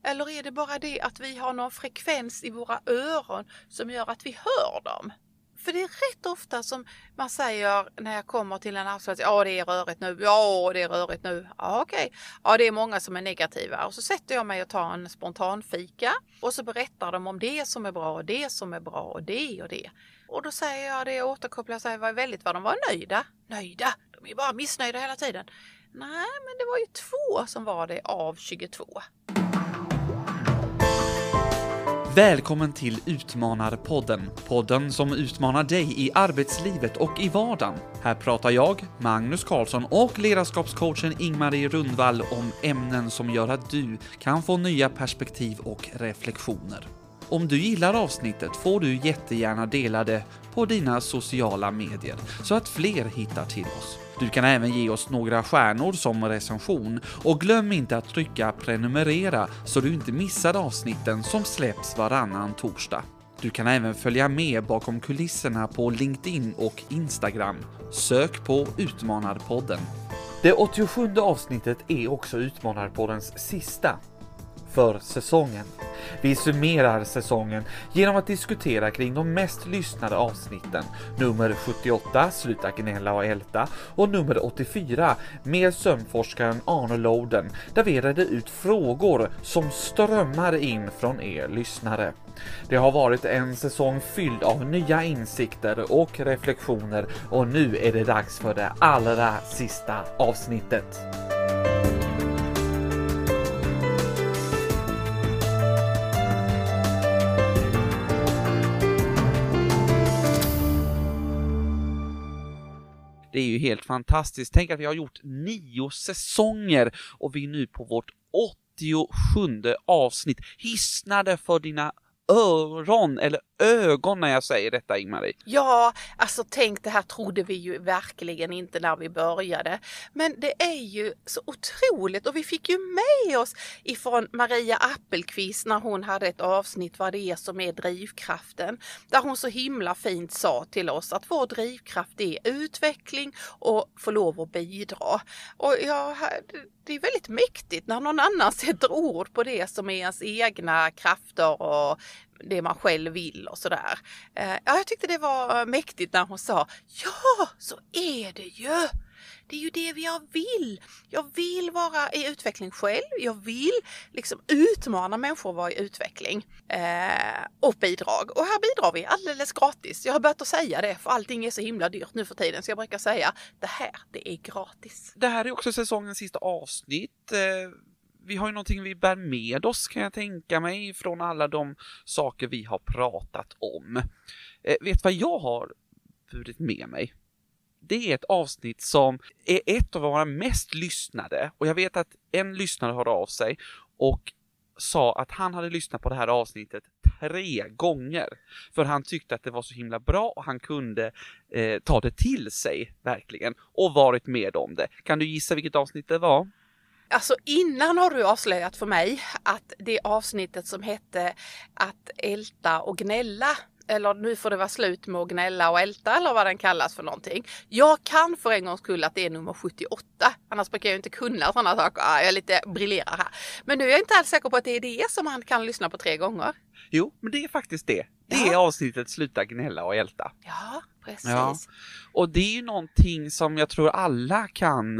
Eller är det bara det att vi har någon frekvens i våra öron som gör att vi hör dem? För det är rätt ofta som man säger när jag kommer till en arbetsplats, ja det är rörigt nu, ja det är rörigt nu, ja okej. Ja det är många som är negativa och så sätter jag mig och tar en spontan fika och så berättar de om det som är bra och det som är bra och det och det. Och då säger jag det och återkopplar och säger vad de var nöjda. Nöjda? De är bara missnöjda hela tiden. Nej, men det var ju 2 som var det av 22. Välkommen till Utmanarpodden. Podden som utmanar dig i arbetslivet och i vardagen. Här pratar jag, Magnus Karlsson och ledarskapscoachen Ingmarie Rundvall om ämnen som gör att du kan få nya perspektiv och reflektioner. Om du gillar avsnittet får du jättegärna dela det på dina sociala medier så att fler hittar till oss. Du kan även ge oss några stjärnor som recension och glöm inte att trycka prenumerera så du inte missar avsnitten som släpps varannan torsdag. Du kan även följa med bakom kulisserna på LinkedIn och Instagram. Sök på Utmanarpodden. Det 87:e avsnittet är också Utmanarpoddens sista för säsongen. Vi summerar säsongen genom att diskutera kring de mest lyssnade avsnitten. Nummer 78, Sluta gnälla och älta, och nummer 84, med sömnforskaren Arne Loden, där vi redde ut frågor som strömmar in från er lyssnare. Det har varit en säsong fylld av nya insikter och reflektioner och nu är det dags för det allra sista avsnittet. Det är ju helt fantastiskt. Tänk att vi har gjort 9 säsonger och vi är nu på vårt 87:e avsnitt. Hissnade för dina öron eller ögon när jag säger detta, Ingmarie. Ja, alltså tänk, det här trodde vi ju verkligen inte när vi började. Men det är ju så otroligt, och vi fick ju med oss ifrån Maria Appelqvist när hon hade ett avsnitt vad det är som är drivkraften. Där hon så himla fint sa till oss att vår drivkraft är utveckling och få lov att bidra. Och ja, det är väldigt mäktigt när någon annan sätter ord på det som är ens egna krafter och det man själv vill och sådär. Ja, jag tyckte det var mäktigt när hon sa, ja, så är det ju. Det är ju det jag vill. Jag vill vara i utveckling själv. Jag vill liksom utmana människor att vara i utveckling och bidrag. Och här bidrar vi alldeles gratis. Jag har börjat att säga det, för allting är så himla dyrt nu för tiden. Så jag brukar säga, det är gratis. Det här är också säsongens sista avsnitt. Vi har ju någonting vi bär med oss, kan jag tänka mig, från alla de saker vi har pratat om. Vet vad jag har burit med mig? Det är ett avsnitt som är ett av våra mest lyssnade. Och jag vet att en lyssnare hörde av sig och sa att han hade lyssnat på det här avsnittet 3 gånger. För han tyckte att det var så himla bra och han kunde ta det till sig verkligen. Och varit med om det. Kan du gissa vilket avsnitt det var? Alltså innan har du avslöjat för mig att det avsnittet som hette att älta och gnälla, eller nu får det vara slut med att gnälla och älta eller vad den kallas för någonting. Jag kan för en gångs skull att det är nummer 78. Annars brukar jag inte kunna sådana saker. Jag är lite briljerar här. Men nu är jag inte alls säker på att det är det som man kan lyssna på 3 gånger. Jo, men det är faktiskt det. Det är avsnittet Sluta gnälla och älta. Ja, precis. Ja. Och det är ju någonting som jag tror alla kan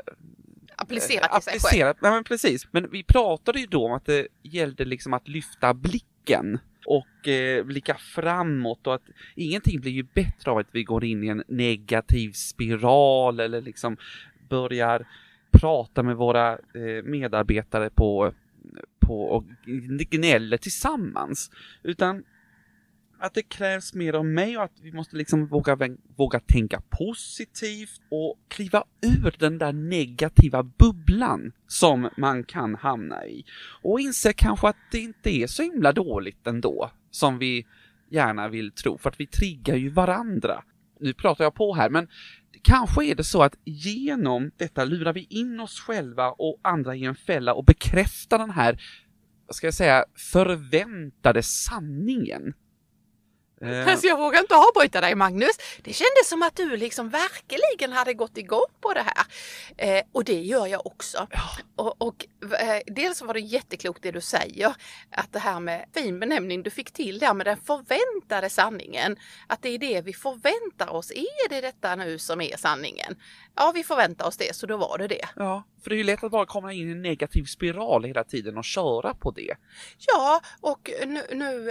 applicera till sig själv. Ja, men precis. Men vi pratade ju då om att det gällde liksom att lyfta blicken och blicka framåt, och att ingenting blir ju bättre av att vi går in i en negativ spiral eller liksom börjar prata med våra medarbetare på och gnäller tillsammans, utan att det krävs mer av mig och att vi måste liksom våga tänka positivt och kliva ur den där negativa bubblan som man kan hamna i. Och inse kanske att det inte är så himla dåligt ändå som vi gärna vill tro, för att vi triggar ju varandra. Nu pratar jag på här, men kanske är det så att genom detta lurar vi in oss själva och andra i en fälla och bekräftar den här, vad ska jag säga, förväntade sanningen. Alltså jag vågar inte avbryta dig, Magnus. Det kändes som att du liksom verkligen hade gått igång på det här. Och det gör jag också. Och dels var det jätteklokt det du säger. Att det här med fin benämning du fick till där med den förväntade sanningen. Att det är det vi förväntar oss. Är det detta nu som är sanningen? Ja, vi förväntar oss det, så då var det. Ja, för det är ju lätt att bara komma in i en negativ spiral hela tiden och köra på det. Ja, och nu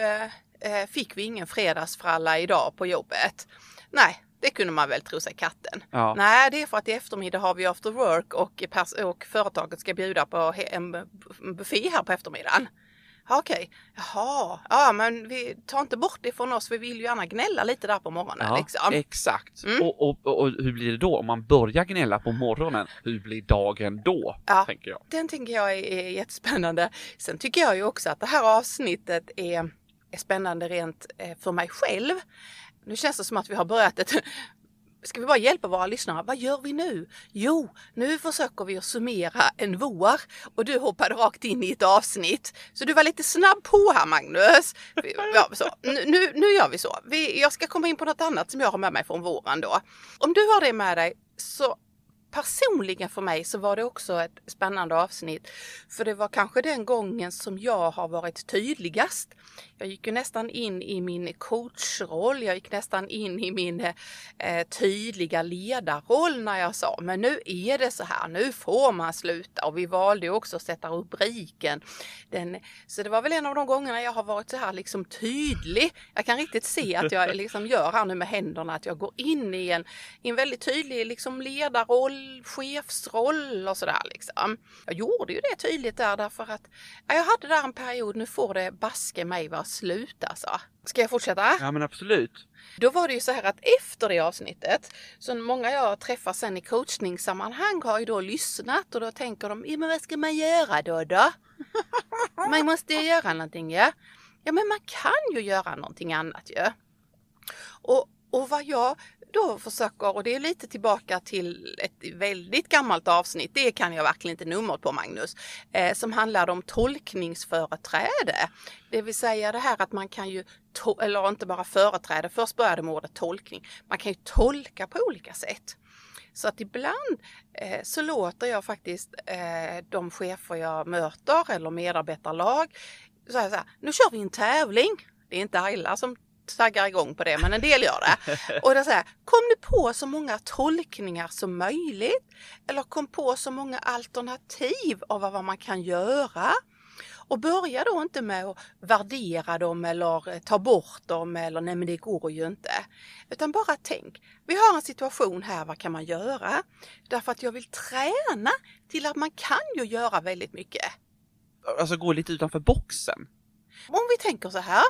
fick vi ingen fredagsfralla idag på jobbet. Nej, det kunde man väl tro sig katten. Ja. Nej, det är för att i eftermiddag har vi after work och företaget ska bjuda på en buffé här på eftermiddagen. Okej. Jaha, ja, men vi tar inte bort det från oss, vi vill ju gärna gnälla lite där på morgonen. Ja, liksom. Exakt. Och hur blir det då om man börjar gnälla på morgonen? Hur blir dagen då, tänker jag? Den tänker jag är jättespännande. Sen tycker jag ju också att det här avsnittet är spännande rent för mig själv. Nu känns det som att vi har börjat Ska vi bara hjälpa våra lyssnare? Vad gör vi nu? Jo, nu försöker vi att summera en vår och du hoppade rakt in i ett avsnitt. Så du var lite snabb på här, Magnus. Ja, så. Nu gör vi så. Jag ska komma in på något annat som jag har med mig från våren då. Om du har det med dig så personligen för mig så var det också ett spännande avsnitt. För det var kanske den gången som jag har varit tydligast. Jag gick ju nästan in i min coachroll. Jag gick nästan in i min tydliga ledarroll när jag sa, men nu är det så här, nu får man sluta. Och vi valde också att sätta rubriken. Så det var väl en av de gångerna jag har varit så här liksom tydlig. Jag kan riktigt se att jag liksom gör här nu med händerna, att jag går in i en väldigt tydlig liksom ledarroll, chefsroll och sådär liksom. Jag gjorde ju det tydligt där därför att jag hade där en period, nu får det baske mig vara slut alltså. Ska jag fortsätta? Ja, men absolut. Då var det ju så här att efter det avsnittet, så många jag träffar sen i coachningssammanhang har ju då lyssnat och då tänker de, men vad ska man göra då? Man måste ju göra någonting, ja. Ja, men man kan ju göra någonting annat ju. Och vad jag då försöker, och det är lite tillbaka till ett väldigt gammalt avsnitt, det kan jag verkligen inte numret på, Magnus, som handlar om tolkningsföreträde. Det vill säga det här att man kan ju, eller inte bara företräde, först började med ordet tolkning, man kan ju tolka på olika sätt. Så att ibland så låter jag faktiskt de chefer jag möter eller medarbetarlag så här, nu kör vi en tävling. Det är inte alla som taggar igång på det, men en del gör det. Och det säger, kom nu på så många tolkningar som möjligt eller kom på så många alternativ av vad man kan göra. Och börja då inte med att värdera dem eller ta bort dem eller nej men det går ju inte. Utan bara tänk, vi har en situation här, vad kan man göra? Därför att jag vill träna till att man kan ju göra väldigt mycket. Alltså gå lite utanför boxen. Om vi tänker så här,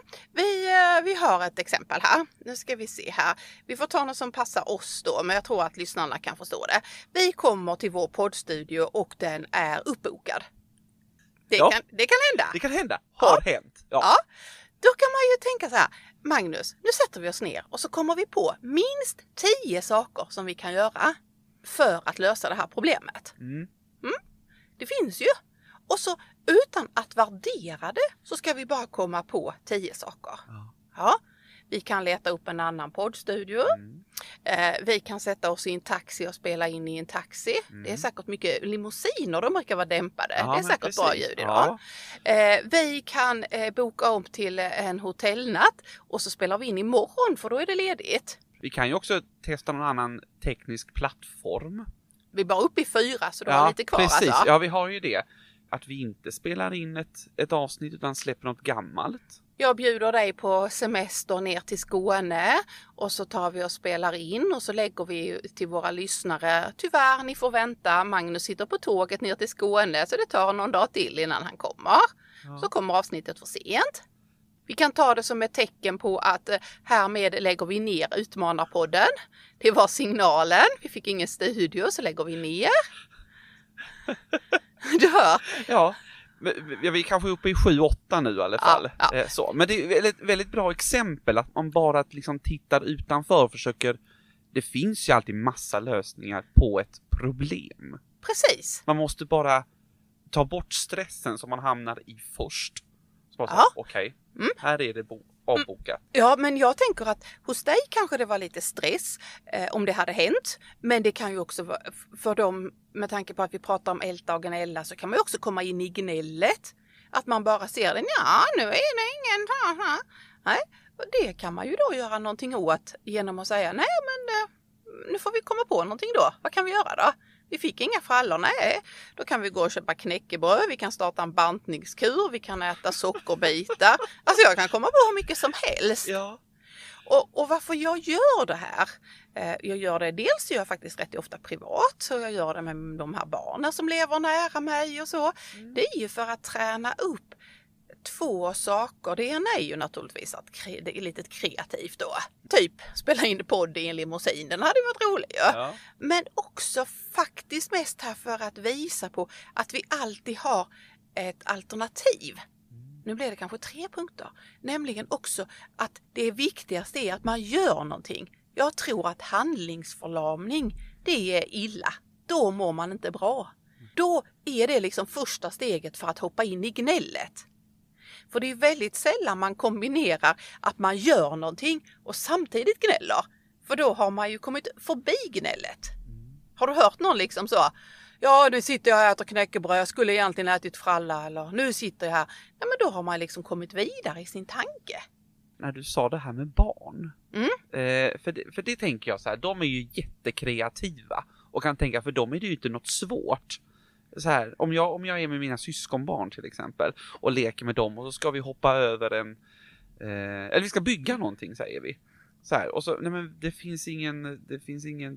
vi har ett exempel här. Nu ska vi se här. Vi får ta något som passar oss då, men jag tror att lyssnarna kan förstå det. Vi kommer till vår poddstudio och den är uppbokad. Det kan hända. Det kan hända. Har hänt. Ja. Då kan man ju tänka så här, Magnus, nu sätter vi oss ner och så kommer vi på minst 10 saker som vi kan göra för att lösa det här problemet. Det finns ju. Och så utan att värdera det så ska vi bara komma på 10 saker. Ja. Vi kan leta upp en annan poddstudio. Vi kan sätta oss i en taxi och spela in i en taxi. Det är säkert mycket limousiner, de brukar vara dämpade. Ja, det är säkert precis. Bra ljud idag. Ja. Vi kan boka om till en hotellnatt och så spelar vi in imorgon för då är det ledigt. Vi kan ju också testa någon annan teknisk plattform. Vi är bara uppe i 4 så då har lite kvar. Precis. Alltså. Ja, vi har ju det. Att vi inte spelar in ett avsnitt utan släpper något gammalt. Jag bjuder dig på semester ner till Skåne och så tar vi och spelar in och så lägger vi till våra lyssnare. Tyvärr, ni får vänta. Magnus sitter på tåget ner till Skåne så det tar någon dag till innan han kommer. Ja. Så kommer avsnittet för sent. Vi kan ta det som ett tecken på att härmed lägger vi ner Utmanarpodden. Det var signalen. Vi fick ingen studio så lägger vi ner. Du hör. Ja. Vi är kanske uppe i 7-8 nu i alla fall. Ja. Så. Men det är väldigt, väldigt bra exempel att man bara liksom tittar utanför och försöker. Det finns ju alltid massa lösningar på ett problem. Precis. Man måste bara ta bort stressen som man hamnar i först. Så bara okej, här är det avbokat. Ja, men jag tänker att hos dig kanske det var lite stress om det hade hänt. Men det kan ju också vara för dem, med tanke på att vi pratar om älta och gnälla, så kan man ju också komma in i gnället. Att man bara ser det, ja nu är det ingen. Nej, och det kan man ju då göra någonting åt genom att säga, nej men nu får vi komma på någonting då. Vad kan vi göra då? Vi fick inga frallor, nej. Då kan vi gå och köpa knäckebröd, vi kan starta en bantningskur, vi kan äta sockerbitar. Alltså jag kan komma på hur mycket som helst. Ja. Och varför jag gör det här, jag gör det dels jag faktiskt rätt ofta privat, så jag gör det med de här barnen som lever nära mig och så. Det är ju för att träna upp 2 saker. Det ena är ju naturligtvis att det är lite kreativt då. Typ spela in podd i en limousin, den hade ju varit rolig. Ja. Men också faktiskt mest här för att visa på att vi alltid har ett alternativ. Nu blir det kanske 3 punkter. Nämligen också att det viktigaste är att man gör någonting. Jag tror att handlingsförlamning, det är illa. Då mår man inte bra. Då är det liksom första steget för att hoppa in i gnället. För det är väldigt sällan man kombinerar att man gör någonting och samtidigt gnäller. För då har man ju kommit förbi gnället. Har du hört någon liksom så? Ja, nu sitter jag och äter knäckebröd. Jag skulle egentligen ätit fralla. Eller nu sitter jag här. Nej, men då har man liksom kommit vidare i sin tanke. När du sa det här med barn. För det tänker jag så här. De är ju jättekreativa. Och kan tänka, för dem är det ju inte något svårt. Så här, om jag är med mina syskonbarn till exempel. Och leker med dem. Och så ska vi hoppa över eller vi ska bygga någonting, säger vi. Så här, och så, nej men det finns inget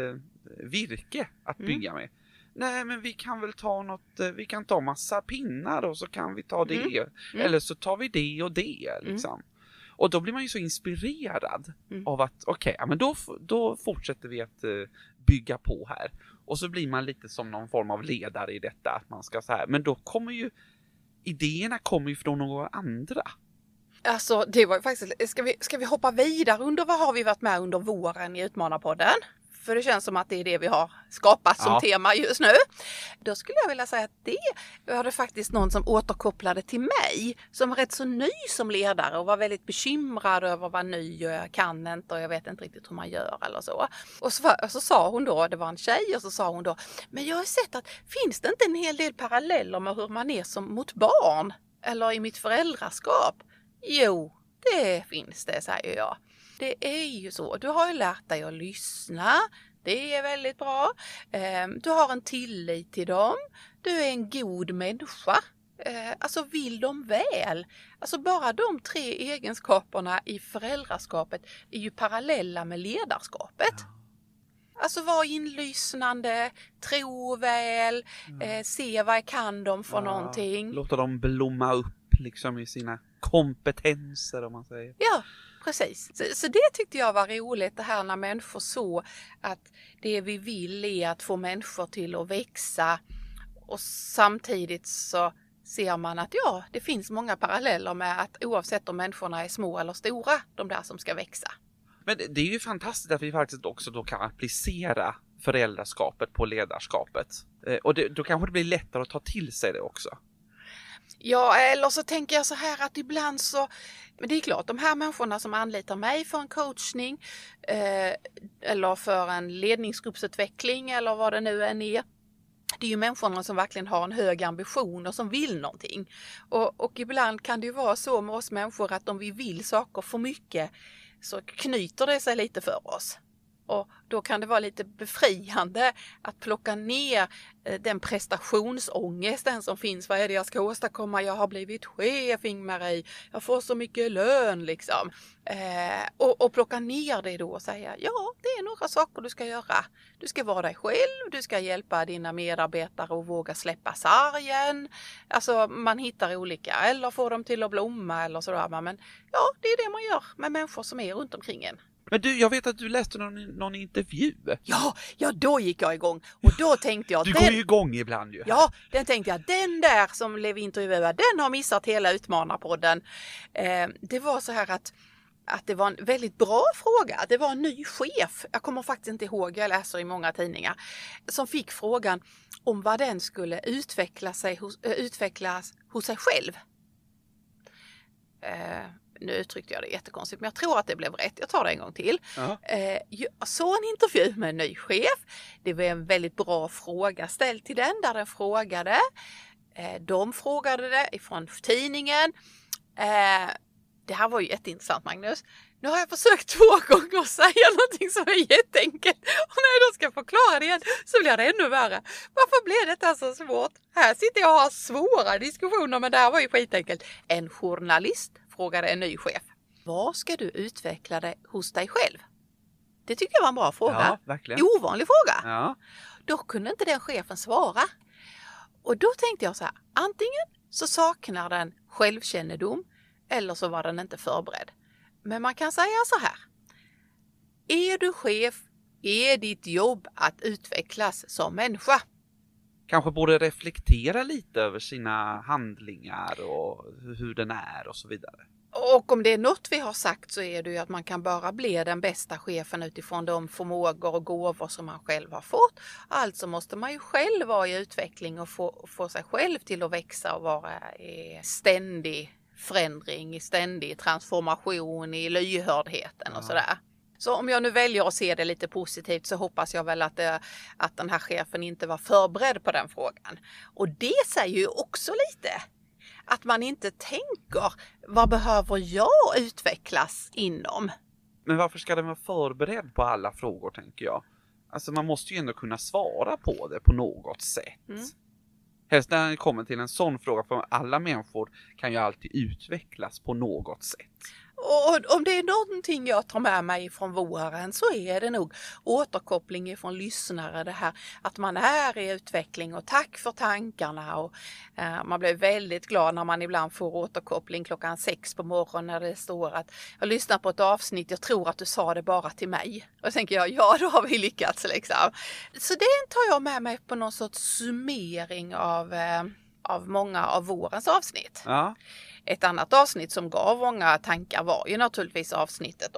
virke att bygga med. Nej, men vi kan väl ta vi kan ta massa pinnar och så kan vi ta det. Eller så tar vi det och det liksom. Och då blir man ju så inspirerad av att okej, ja, men då fortsätter vi att bygga på här. Och så blir man lite som någon form av ledare i detta, att man ska så här. Men då kommer ju idéerna från några andra. Alltså det var ju faktiskt, ska vi hoppa vidare under vad har vi varit med under våren i Utmanarpodden? För det känns som att det är det vi har skapat som tema just nu. Då skulle jag vilja säga att det var det faktiskt någon som återkopplade till mig som var rätt så ny som ledare och var väldigt bekymrad över att vara ny och jag kan inte och jag vet inte riktigt hur man gör eller så. Och så sa hon då, det var en tjej, och så sa hon då, men jag har sett att finns det inte en hel del paralleller med hur man är som mot barn eller i mitt föräldraskap? Jo, det finns det, säger jag. Det är ju så. Du har ju lärt dig att lyssna. Det är väldigt bra. Du har en tillit till dem. Du är en god människa. Alltså vill de väl. Alltså bara de 3 egenskaperna i föräldraskapet är ju parallella med ledarskapet. Alltså vara inlyssnande, tro väl, se vad kan de för någonting. Låta dem blomma upp liksom i sina kompetenser, om man säger. Ja, precis. Så det tyckte jag var roligt, det här när människor så att det vi vill är att få människor till att växa, och samtidigt så ser man att det finns många paralleller med att oavsett om människorna är små eller stora, de där som ska växa. Men det är ju fantastiskt att vi faktiskt också då kan applicera föräldraskapet på ledarskapet. Och då kanske det blir lättare att ta till sig det också. Ja, eller så tänker jag så här att ibland så, men det är klart, de här människorna som anlitar mig för en coachning eller för en ledningsgruppsutveckling eller vad det nu än är, det är ju människorna som verkligen har en hög ambition och som vill någonting. Och ibland kan det ju vara så med oss människor att om vi vill saker för mycket så knyter det sig lite för oss. Och då kan det vara lite befriande att plocka ner den prestationsångesten som finns. Vad är det jag ska åstadkomma? Jag har blivit chef, Ingmarie. Jag får så mycket lön liksom. Och plocka ner det då och säga, ja, det är några saker du ska göra. Du ska vara dig själv, du ska hjälpa dina medarbetare att våga släppa sargen. Alltså man hittar olika, eller får dem till att blomma eller sådär. Men ja, det är det man gör med människor som är runt omkring en. Men du, jag vet att du läste någon intervju. Ja, då gick jag igång. Och då tänkte jag... Du går ju igång ibland ju. Ja, den tänkte jag, den där som blev intervjuad, den har missat hela Utmanarpodden. Det var så här att det var en väldigt bra fråga. Det var en ny chef, jag kommer faktiskt inte ihåg, jag läser i många tidningar, som fick frågan om vad den skulle utvecklas hos sig själv. nu uttryckte jag det jättekonstigt, men jag tror att det blev rätt. Jag tar det en gång till. Ja. Jag såg en intervju med en ny chef. Det var en väldigt bra fråga ställd till den, där den frågade. De frågade det ifrån tidningen. Det här var ju jätteintressant, Magnus. Nu har jag försökt 2 gånger säga någonting som är jätteenkelt. Och när jag då ska förklara det igen så blir det ännu värre. Varför blev detta så svårt? Här sitter jag och har svåra diskussioner, men det här var ju skitenkelt. En journalist frågade en ny chef. Vad ska du utveckla det hos dig själv? Det tycker jag var en bra fråga. Ja, verkligen. Ovanlig fråga. Ja. Då kunde inte den chefen svara. Och då tänkte jag så här, antingen så saknar den självkännedom eller så var den inte förberedd. Men man kan säga så här. Är du chef, är ditt jobb att utvecklas som människa. Kanske borde reflektera lite över sina handlingar och hur den är och så vidare. Och om det är något vi har sagt så är det ju att man kan bara bli den bästa chefen utifrån de förmågor och gåvor som man själv har fått. Alltså måste man ju själv vara i utveckling och få sig själv till att växa och vara i ständig förändring, i ständig transformation, i lyhördheten och sådär. Så om jag nu väljer att se det lite positivt så hoppas jag väl att den här chefen inte var förberedd på den frågan. Och det säger ju också lite att man inte tänker, vad behöver jag utvecklas inom? Men varför ska den vara förberedd på alla frågor, tänker jag? Alltså man måste ju ändå kunna svara på det på något sätt. Helst när det kommer till en sån fråga, för alla människor kan ju alltid utvecklas på något sätt. Och om det är någonting jag tar med mig från våren så är det nog återkoppling från lyssnare, det här att man är i utveckling, och tack för tankarna, och man blir väldigt glad när man ibland får återkoppling 6:00 på morgonen när det står att jag lyssnar på ett avsnitt, jag tror att du sa det bara till mig. Och då tänker jag, ja då har vi lyckats liksom. Så det tar jag med mig på någon sorts summering av många av vårens avsnitt. Ja. Ett annat avsnitt som gav många tankar var ju naturligtvis avsnittet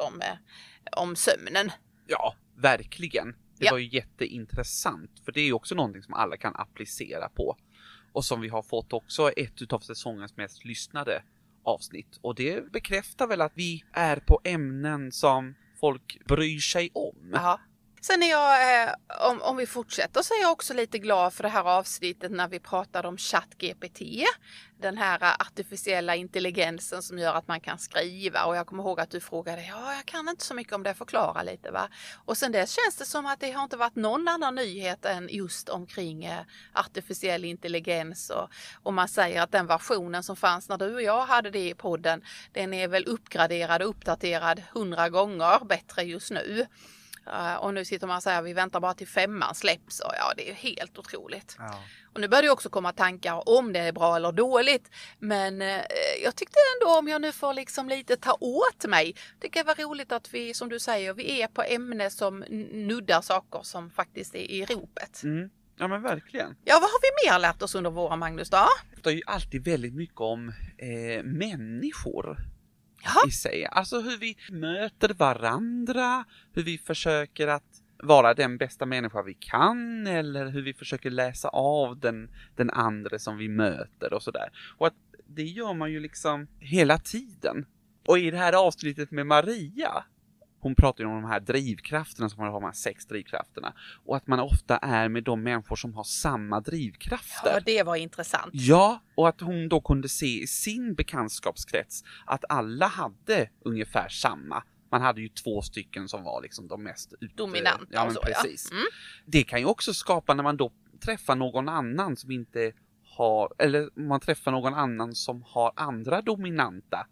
om sömnen. Ja, verkligen. Det var ju jätteintressant. För det är ju också någonting som alla kan applicera på. Och som vi har fått också ett av säsongens mest lyssnade avsnitt. Och det bekräftar väl att vi är på ämnen som folk bryr sig om. Ja. Sen är jag, om vi fortsätter, så är jag också lite glad för det här avsnittet när vi pratade om ChatGPT. Den här artificiella intelligensen som gör att man kan skriva. Och jag kommer ihåg att du frågade, jag kan inte så mycket om det, förklara lite va. Och sen dess känns det som att det har inte varit någon annan nyhet än just omkring artificiell intelligens. Och man säger att den versionen som fanns när du och jag hade det i podden, den är väl uppgraderad och uppdaterad 100 gånger bättre just nu. Och nu sitter man och säger att vi väntar bara till 5:an släpps. Och ja, det är helt otroligt. Ja. Och nu börjar det också komma tankar om det är bra eller dåligt. Men jag tyckte ändå, om jag nu får liksom lite ta åt mig. Tycker det var roligt att vi, som du säger, vi är på ämne som nuddar saker som faktiskt är i ropet. Mm. Ja men verkligen. Ja, vad har vi mer lärt oss under våra, Magnus då? Det är ju alltid väldigt mycket om människor. Jaha. I sig. Alltså hur vi möter varandra, hur vi försöker att vara den bästa människa vi kan, eller hur vi försöker läsa av den andra som vi möter och sådär. Och att det gör man ju liksom hela tiden. Och i det här avsnittet med Maria, hon pratar ju om de här drivkrafterna som man har, de här 6 drivkrafterna. Och att man ofta är med de människor som har samma drivkrafter. Ja, det var intressant. Ja, och att hon då kunde se i sin bekantskapskrets att alla hade ungefär samma. Man hade ju 2 stycken som var liksom de mest dominanta. Ja, men precis. Ja. Mm. Det kan ju också skapa när man då träffar någon annan som inte har, eller man träffar någon annan som har andra dominanta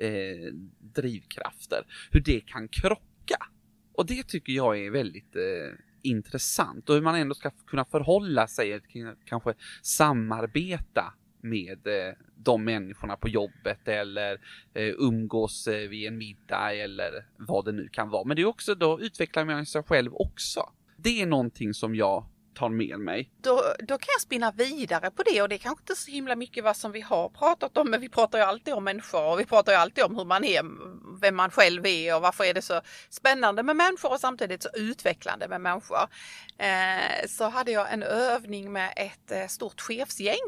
drivkrafter, hur det kan krocka. Och det tycker jag är väldigt intressant, och hur man ändå ska kunna förhålla sig, kanske samarbeta med de människorna på jobbet, eller umgås vid en middag eller vad det nu kan vara. Men det är också, då utvecklar man sig själv också. Det är någonting som jag tar med mig. Då kan jag spinna vidare på det, och det är kanske inte så himla mycket vad som vi har pratat om, men vi pratar ju alltid om människor, och vi pratar ju alltid om hur man är, vem man själv är, och varför är det så spännande med människor och samtidigt så utvecklande med människor. Så hade jag en övning med ett stort chefsgäng.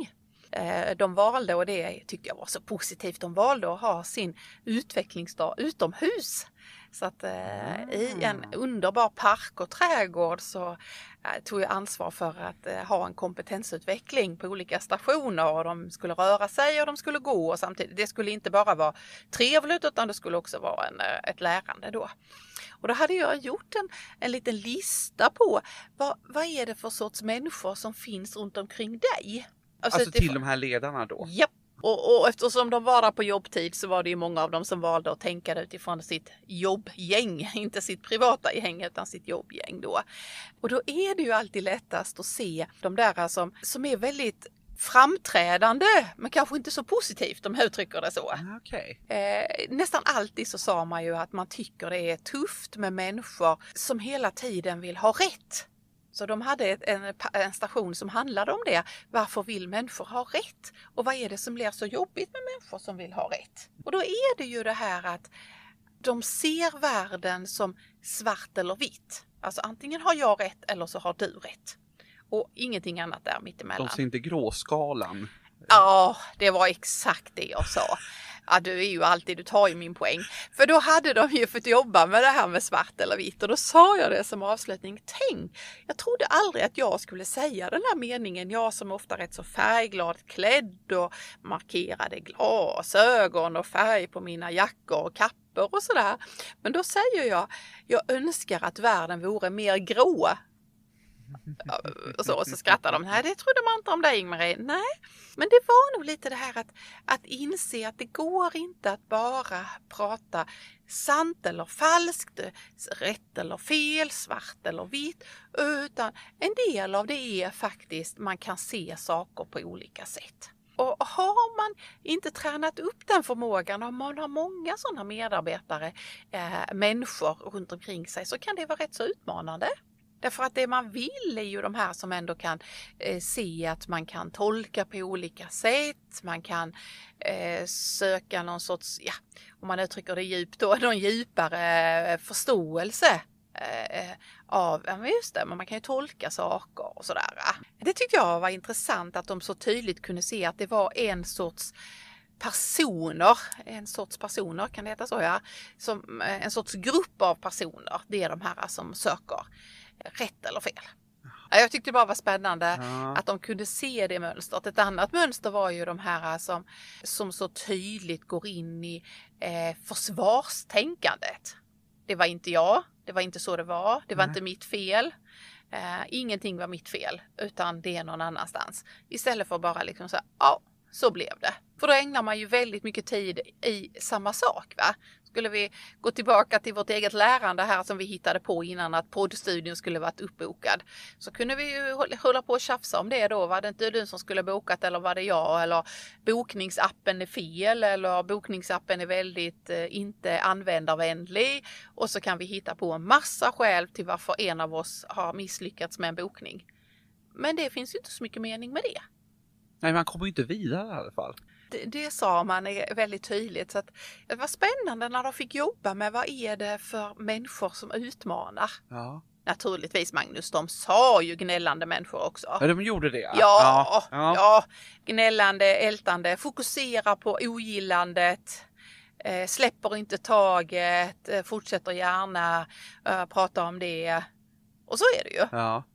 De valde, och det tyckte jag var så positivt, de valde att ha sin utvecklingsdag utomhus. Så att i en underbar park och trädgård så tog jag ansvar för att ha en kompetensutveckling på olika stationer, och de skulle röra sig och de skulle gå, och samtidigt, det skulle inte bara vara trevligt utan det skulle också vara ett lärande då. Och då hade jag gjort en liten lista på vad är det för sorts människor som finns runt omkring dig. Alltså till de här ledarna då? Japp. Och eftersom de var där på jobbtid så var det ju många av dem som valde att tänka utifrån sitt jobbgäng, inte sitt privata gäng utan sitt jobbgäng då. Och då är det ju alltid lättast att se de där som är väldigt framträdande, men kanske inte så positivt om jag uttrycker det så. Okay. Nästan alltid så sa man ju att man tycker det är tufft med människor som hela tiden vill ha rätt. Så de hade en station som handlade om det. Varför vill människor ha rätt? Och vad är det som blir så jobbigt med människor som vill ha rätt? Och då är det ju det här att de ser världen som svart eller vitt. Alltså antingen har jag rätt eller så har du rätt. Och ingenting annat där mittemellan. De ser inte gråskalan. Ja, det var exakt det jag sa. Ja, du tar ju min poäng. För då hade de ju fått jobba med det här med svart eller vitt. Och då sa jag det som avslutning. Tänk, jag trodde aldrig att jag skulle säga den här meningen. Jag som ofta är rätt så färgglad klädd och markerade glasögon och färg på mina jackor och kappor och sådär. Men då säger jag önskar att världen vore mer grå. Och så skrattar de. Nej, det trodde man inte om dig, Ingmarie. Nej, men det var nog lite det här att inse att det går inte att bara prata sant eller falskt, rätt eller fel, svart eller vitt, utan en del av det är faktiskt man kan se saker på olika sätt. Och har man inte tränat upp den förmågan, om man har många sådana medarbetare, människor runt omkring sig, så kan det vara rätt så utmanande. Därför att det man vill är ju de här som ändå kan se att man kan tolka på olika sätt. Man kan söka någon sorts, om man uttrycker det djupt då, någon djupare förståelse av, just det, men man kan ju tolka saker och sådär. Det tyckte jag var intressant att de så tydligt kunde se att det var en sorts personer, kan det heta så som en sorts grupp av personer, det är de här som söker rätt eller fel. Jag tyckte det bara var spännande att de kunde se det mönstret. Ett annat mönster var ju de här som så tydligt går in i försvarstänkandet. Det var inte jag, det var inte så det var inte mitt fel. Ingenting var mitt fel, utan det är någon annanstans. Istället för bara liksom så här, så blev det. För då ägnar man ju väldigt mycket tid i samma sak, va? Skulle vi gå tillbaka till vårt eget lärande här som vi hittade på innan att poddstudion skulle varit uppbokad, så kunde vi ju hålla på och tjafsa om det då. Var det inte du som skulle bokat, eller var det jag? Eller bokningsappen är fel, eller bokningsappen är väldigt inte användarvänlig. Och så kan vi hitta på en massa skäl till varför en av oss har misslyckats med en bokning. Men det finns ju inte så mycket mening med det. Nej, man kommer ju inte vidare i alla fall. Det sa man väldigt tydligt. Så att det var spännande när de fick jobba med vad är det för människor som utmanar. Ja. Naturligtvis, Magnus, de sa ju gnällande människor också. Ja, de gjorde det. Ja. Gnällande, ältande, fokusera på ogillandet, släpper inte taget, fortsätter gärna prata om det. Och så är det ju. Ja.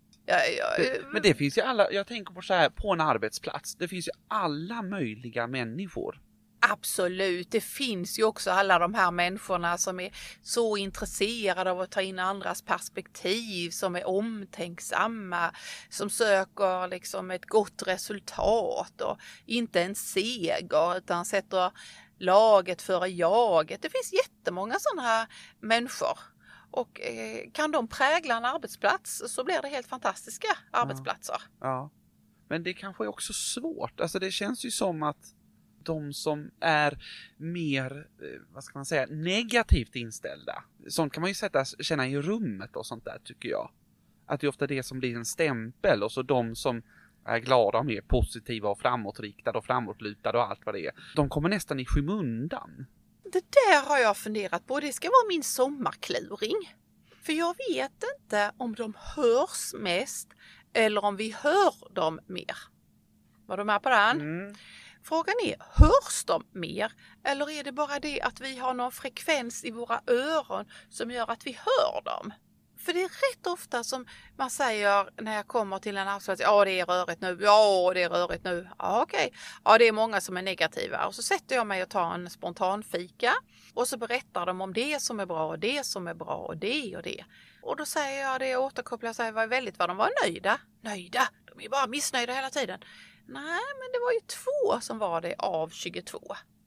Men det finns ju jag tänker på så här, på en arbetsplats, det finns ju alla möjliga människor. Absolut, det finns ju också alla de här människorna som är så intresserade av att ta in andras perspektiv, som är omtänksamma, som söker liksom ett gott resultat och inte en seger utan sätter laget före jaget. Det finns jättemånga sådana här människor. Och kan de prägla en arbetsplats så blir det helt fantastiska arbetsplatser. Ja. Men det kanske är också svårt. Alltså det känns ju som att de som är mer, vad ska man säga, negativt inställda. Sånt kan man ju känna i rummet och sånt där, tycker jag. Att det är ofta det som blir en stämpel, och så de som är glada och mer positiva och framåtriktade och framåtlutade och allt vad det är. De kommer nästan i skymundan. Det där har jag funderat på. Det ska vara min sommarkluring. För jag vet inte om de hörs mest eller om vi hör dem mer. Var du med på den? Mm. Frågan är, hörs de mer? Eller är det bara det att vi har någon frekvens i våra öron som gör att vi hör dem? För det är rätt ofta som man säger när jag kommer till en arbetsplats, ja det är rörigt nu, ja det är rörigt nu, ja okej. Ja det är många som är negativa och så sätter jag mig och tar en spontan fika och så berättar de om det som är bra och det som är bra och det och det. Och då säger jag det och återkopplar och säger vad de var nöjda. Nöjda? De är bara missnöjda hela tiden. Nej, men det var ju 2 som var det av 22.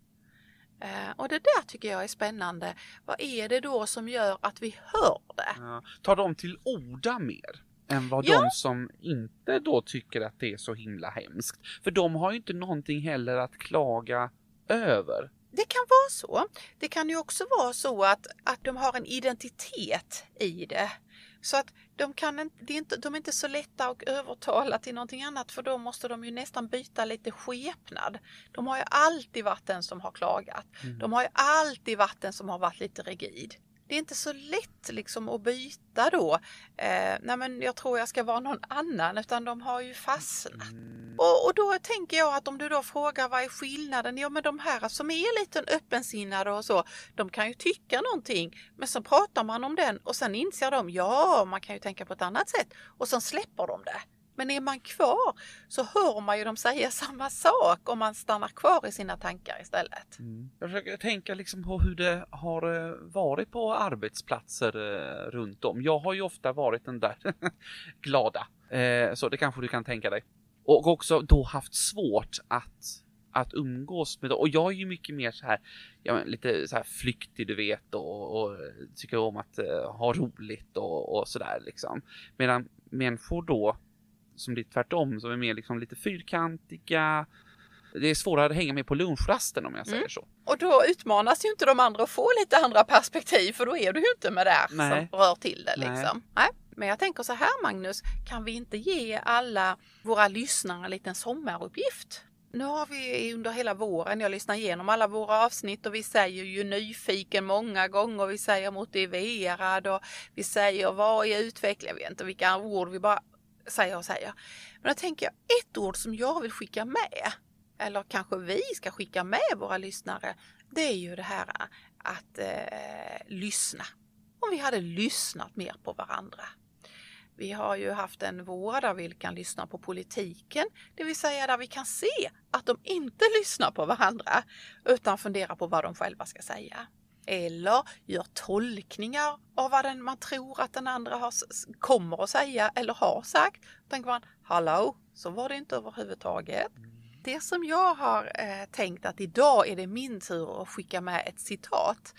Och det där tycker jag är spännande. Vad är det då som gör att vi hör det? Ja. Tar de till orda mer än vad de som inte då tycker att det är så himla hemskt? För de har ju inte någonting heller att klaga över. Det kan vara så. Det kan ju också vara så att de har en identitet i det. Så att de är inte så lätta att övertala till någonting annat, för då måste de ju nästan byta lite skepnad. De har ju alltid varit den som har klagat. De har ju alltid varit den som har varit lite rigid. Det är inte så lätt liksom att byta då. Nej men jag tror jag ska vara någon annan, utan de har ju fastnat. Och då tänker jag att om du då frågar vad är skillnaden? Ja men de här som är lite öppensinnade och så, de kan ju tycka någonting. Men så pratar man om den och sen inser de, ja man kan ju tänka på ett annat sätt. Och sen släpper de det. Men är man kvar så hör man ju dem säga samma sak om man stannar kvar i sina tankar istället. Jag försöker tänka liksom på hur det har varit på arbetsplatser runt om. Jag har ju ofta varit den där glada. Så det kanske du kan tänka dig. Och också då haft svårt att umgås med det. Och jag är ju mycket mer så här, lite så här flyktig du vet och tycker om att ha roligt och sådär liksom. Medan människor då som blir tvärtom, som är mer liksom lite fyrkantiga. Det är svårare att hänga med på lunchrasten om jag säger så. Och då utmanas ju inte de andra att få lite andra perspektiv, för då är du ju inte med där som rör till det liksom. Nej. Men jag tänker så här Magnus, kan vi inte ge alla våra lyssnare en liten sommaruppgift? Nu har vi under hela våren, jag lyssnar igenom alla våra avsnitt och vi säger ju nyfiken många gånger, vi säger motiverad och vi säger vad är utveckling, jag vet inte vilka ord vi bara säger. Men då tänker jag, ett ord som jag vill skicka med, eller kanske vi ska skicka med våra lyssnare, det är ju det här att lyssna. Om vi hade lyssnat mer på varandra. Vi har ju haft en vår där vi kan lyssna på politiken, det vill säga där vi kan se att de inte lyssnar på varandra utan funderar på vad de själva ska säga. Eller gör tolkningar av vad man tror att den andra kommer att säga eller har sagt. Tänker man, hallå, så var det inte överhuvudtaget. Det som jag har tänkt att idag är det min tur att skicka med ett citat.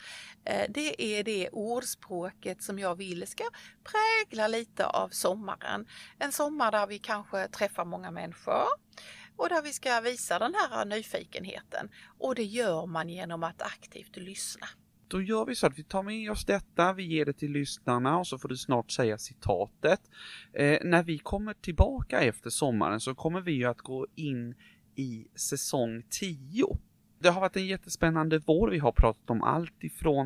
Det är det ordspråket som jag vill ska prägla lite av sommaren. En sommar där vi kanske träffar många människor och där vi ska visa den här nyfikenheten. Och det gör man genom att aktivt lyssna. Då gör vi så att vi tar med oss detta, vi ger det till lyssnarna och så får du snart säga citatet. När vi kommer tillbaka efter sommaren så kommer vi ju att gå in i säsong 10. Det har varit en jättespännande vår. Vi har pratat om allt ifrån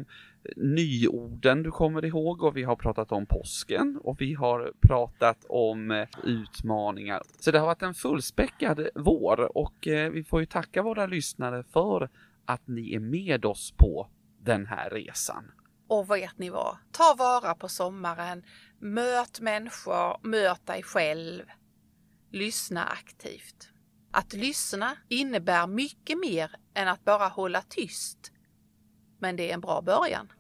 nyorden du kommer ihåg, och vi har pratat om påsken och vi har pratat om utmaningar. Så det har varit en fullspäckad vår och vi får ju tacka våra lyssnare för att ni är med oss på den här resan. Och vet ni vad? Ta vara på sommaren, möt människor, möt dig själv, lyssna aktivt. Att lyssna innebär mycket mer än att bara hålla tyst. Men det är en bra början.